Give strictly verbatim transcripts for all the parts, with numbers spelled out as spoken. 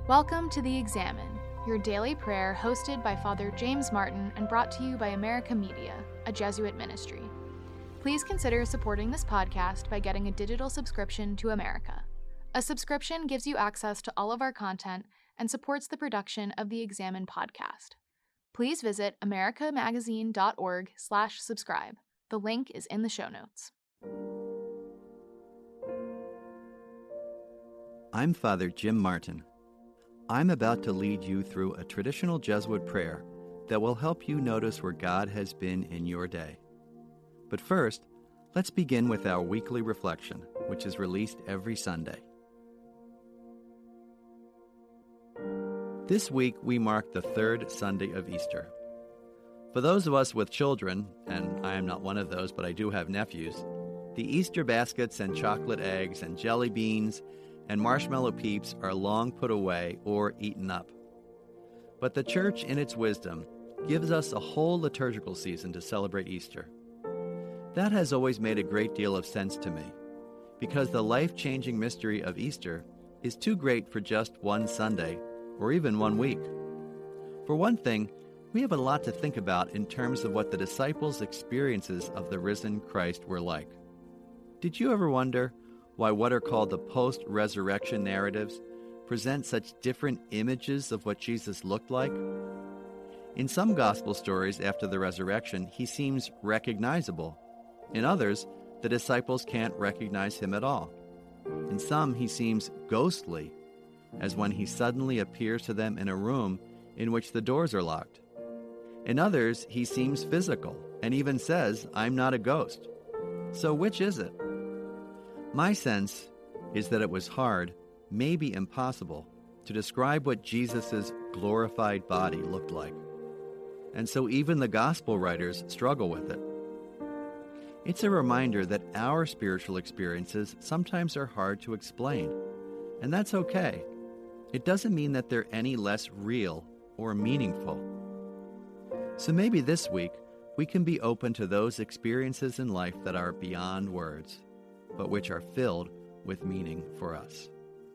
Welcome to The Examine, your daily prayer hosted by Father James Martin and brought to you by America Media, a Jesuit ministry. Please consider supporting this podcast by getting a digital subscription to America. A subscription gives you access to all of our content and supports the production of the Examine podcast. Please visit americamagazine.org slash subscribe. The link is in the show notes. I'm Father Jim Martin. I'm about to lead you through a traditional Jesuit prayer that will help you notice where God has been in your day. But first, let's begin with our weekly reflection, which is released every Sunday. This week, we mark the third Sunday of Easter. For those of us with children, and I am not one of those, but I do have nephews, the Easter baskets and chocolate eggs and jelly beans and marshmallow peeps are long put away or eaten up. But the Church, in its wisdom, gives us a whole liturgical season to celebrate Easter. That has always made a great deal of sense to me, because the life-changing mystery of Easter is too great for just one Sunday or even one week. For one thing, we have a lot to think about in terms of what the disciples' experiences of the risen Christ were like. Did you ever wonder why what are called the post-resurrection narratives present such different images of what Jesus looked like? In some gospel stories after the resurrection, he seems recognizable. In others, the disciples can't recognize him at all. In some, he seems ghostly, as when he suddenly appears to them in a room in which the doors are locked. In others, he seems physical and even says, "I'm not a ghost." So which is it? My sense is that it was hard, maybe impossible, to describe what Jesus' glorified body looked like. And so even the gospel writers struggle with it. It's a reminder that our spiritual experiences sometimes are hard to explain, and that's okay. It doesn't mean that they're any less real or meaningful. So maybe this week, we can be open to those experiences in life that are beyond words, but which are filled with meaning for us.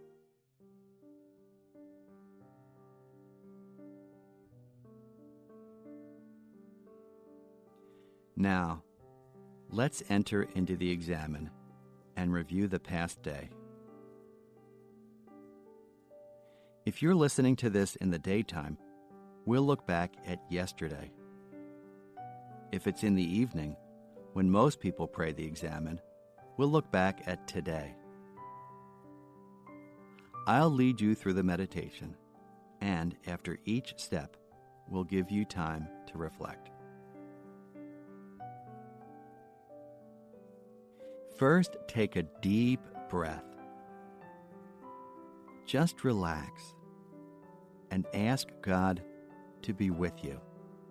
Now, let's enter into the Examine and review the past day. If you're listening to this in the daytime, we'll look back at yesterday. If it's in the evening, when most people pray the Examine, we'll look back at today. I'll lead you through the meditation, and after each step, we'll give you time to reflect. First, take a deep breath. Just relax and ask God to be with you.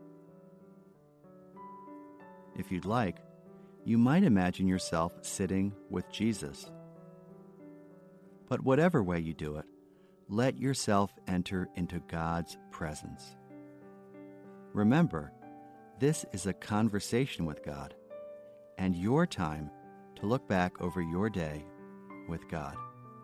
If you'd like, you might imagine yourself sitting with Jesus. But whatever way you do it, let yourself enter into God's presence. Remember, this is a conversation with God, and your time to look back over your day with God.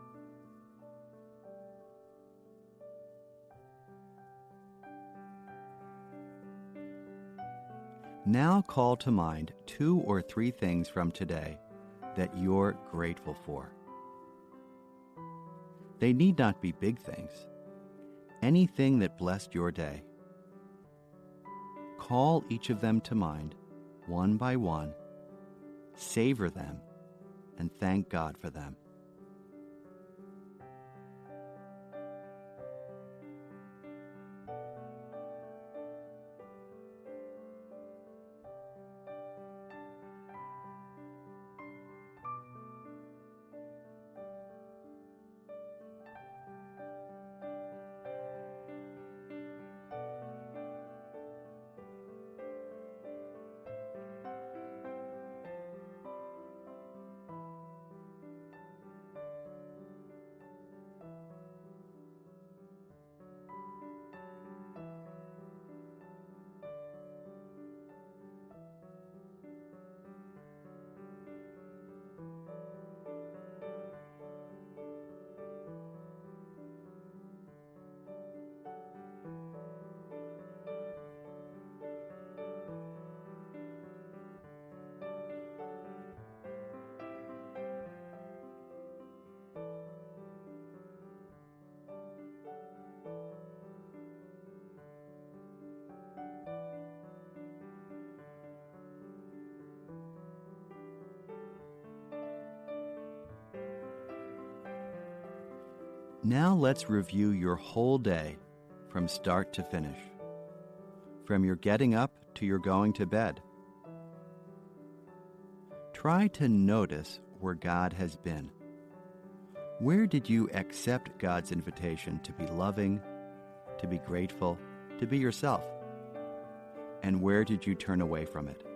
Now call to mind two or three things from today that you're grateful for. They need not be big things. Anything that blessed your day. Call each of them to mind, one by one, savor them, and thank God for them. Now let's review your whole day from start to finish, from your getting up to your going to bed. Try to notice where God has been. Where did you accept God's invitation to be loving, to be grateful, to be yourself? And where did you turn away from it?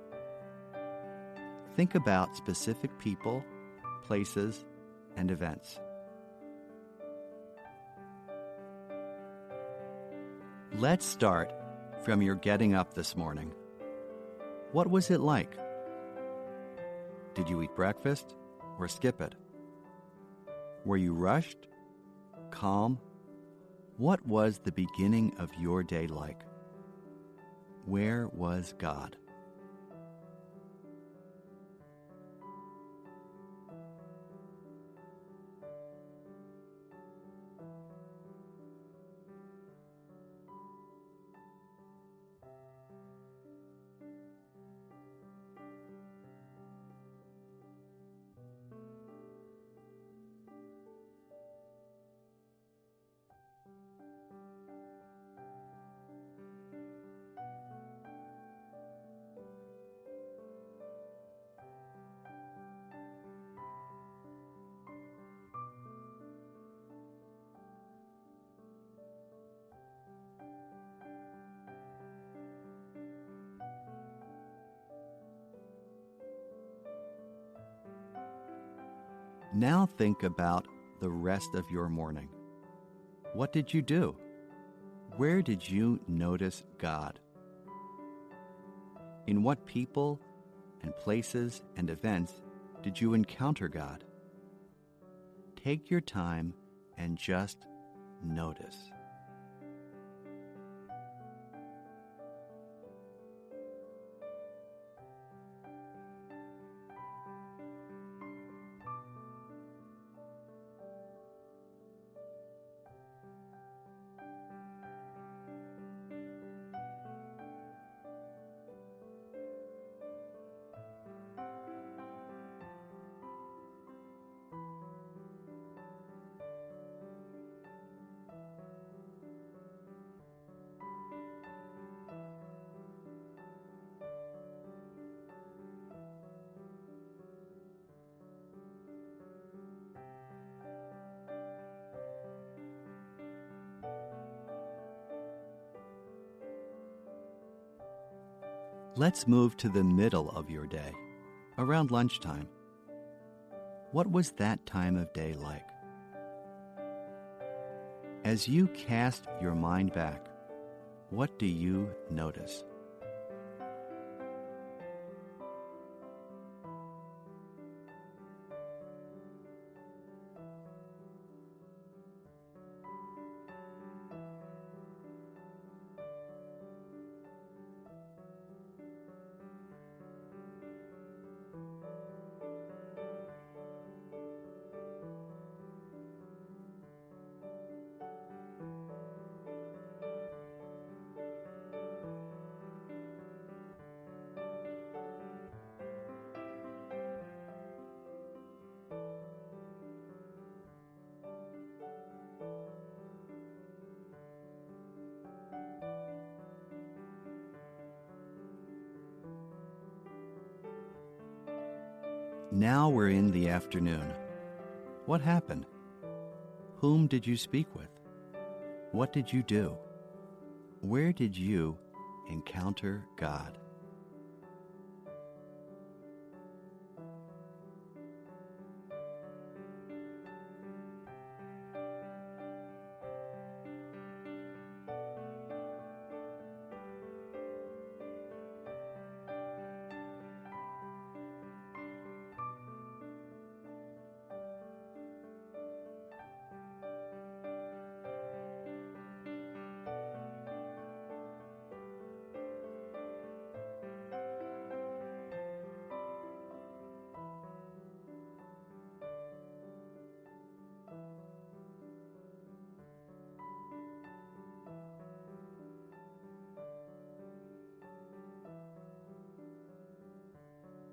Think about specific people, places, and events. Let's start from your getting up this morning. What was it like? Did you eat breakfast or skip it? Were you rushed? Calm? What was the beginning of your day like? Where was God? Now think about the rest of your morning. What did you do? Where did you notice God? In what people and places and events did you encounter God? Take your time and just notice. Let's move to the middle of your day, around lunchtime. What was that time of day like? As you cast your mind back, what do you notice? Now we're in the afternoon. What happened? Whom did you speak with? What did you do? Where did you encounter God?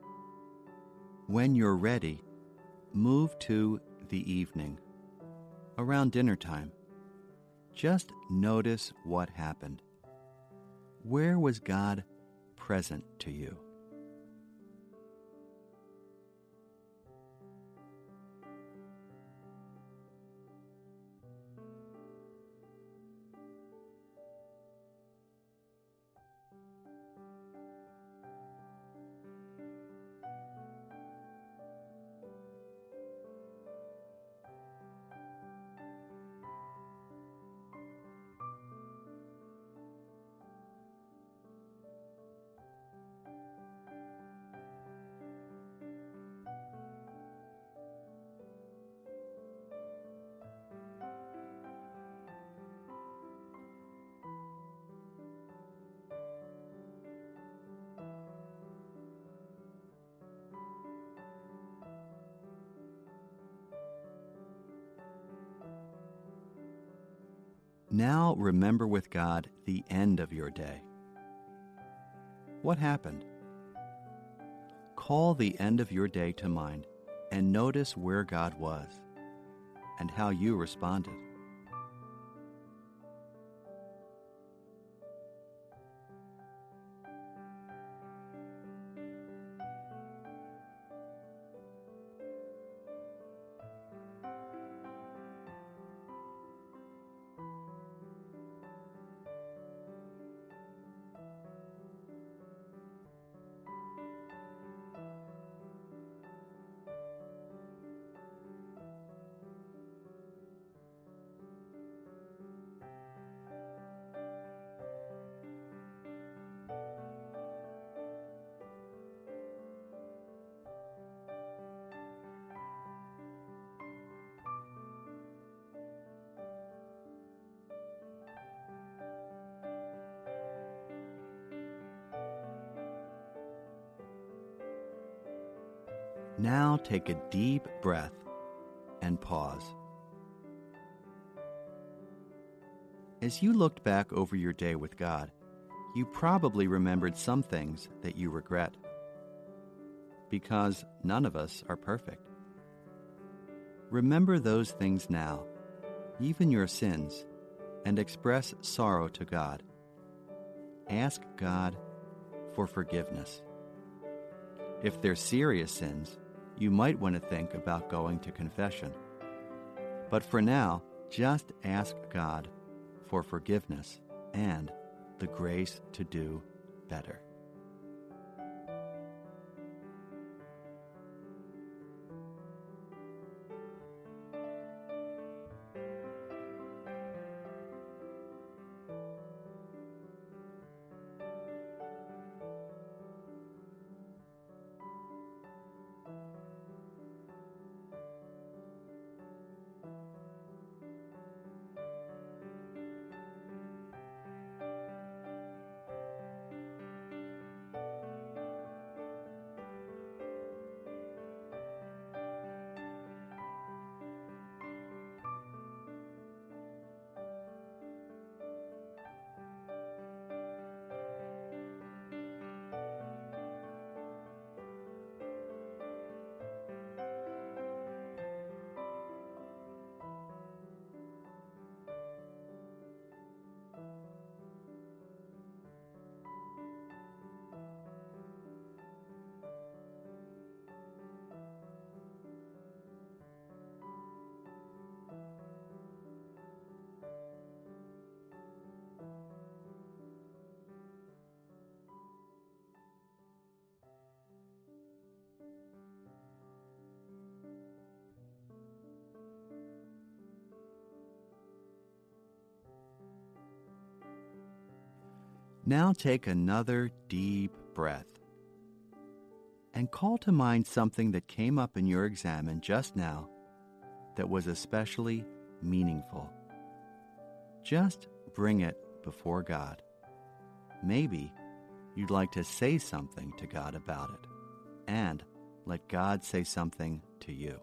When you're ready, move to the evening. around dinner time. Just notice what happened. Where was God present to you? Now remember with God the end of your day. What happened? Call the end of your day to mind and notice where God was and how you responded. Now take a deep breath and pause. As you looked back over your day with God, you probably remembered some things that you regret, because none of us are perfect. Remember those things now, even your sins, and express sorrow to God. Ask God for forgiveness. If they're serious sins, you might want to think about going to confession. But for now, just ask God for forgiveness and the grace to do better. Now take another deep breath and call to mind something that came up in your examen just now that was especially meaningful. Just bring it before God. Maybe you'd like to say something to God about it, and let God say something to you.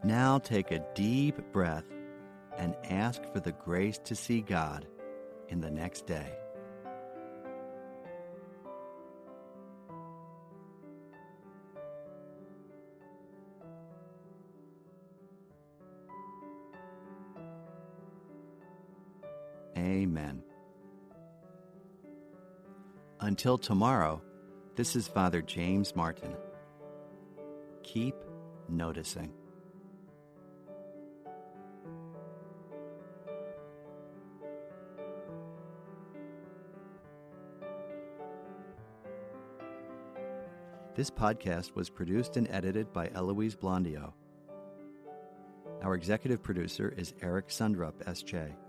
Now take a deep breath and ask for the grace to see God in the next day. Amen. Until tomorrow, this is Father James Martin. Keep noticing. This podcast was produced and edited by Eloise Blondio. Our executive producer is Eric Sundrup, S J